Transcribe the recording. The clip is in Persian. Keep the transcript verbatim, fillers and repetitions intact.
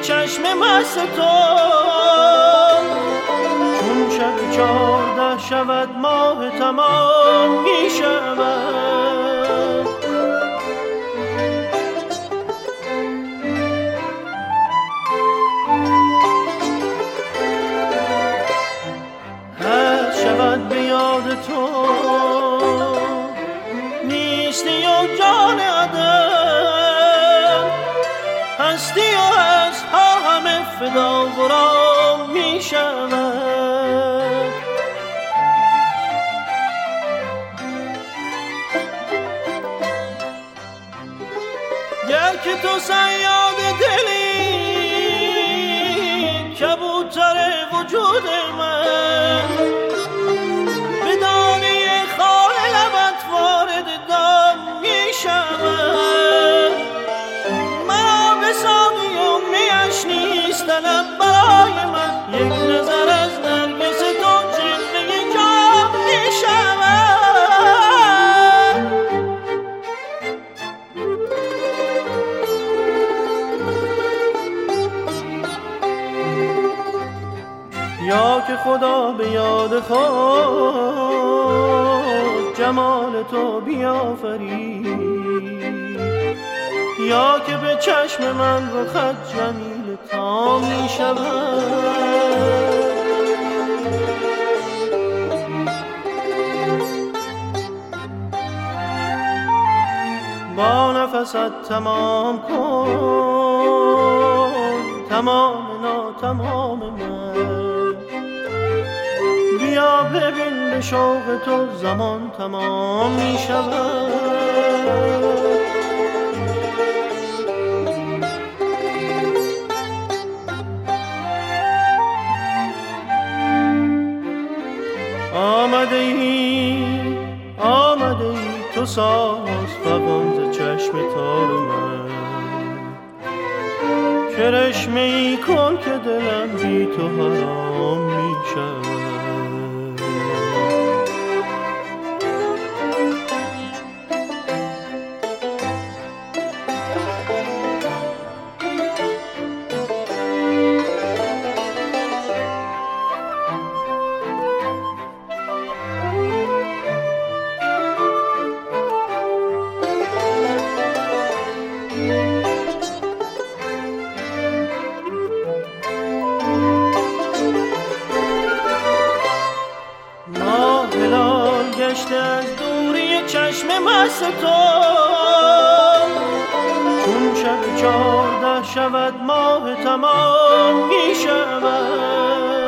چشم مست تو، چون شب چارده شود ماه تمام می شود. هر شود به یاد تو نیستی و جان عدم، هستی و هست ها همه فدا ورا می شود. گر که تو صیاد دلی، کبوتر وجود من، به دانه خال لبت وارد دام می شود. مرا به ساقی و میش نیست طلب برای من، یک نظر از نرگس تو جلوه جام می شود. یا که خدا به یاد خود جمال تو بیافرید، یا که به چشم من رخت جمیل تا می شود. با نفست تمام کن تمام ناتمام من، بیا ببین به شوق تو زمان تمام می شود. آمده ای آمده ای تو ساز فغان ز چشم تار من، کرشمه ای کن که دلم بی تو حرام می شود. از دوری چشم مست تو، چون شب چارده شود ماه تمام می شود.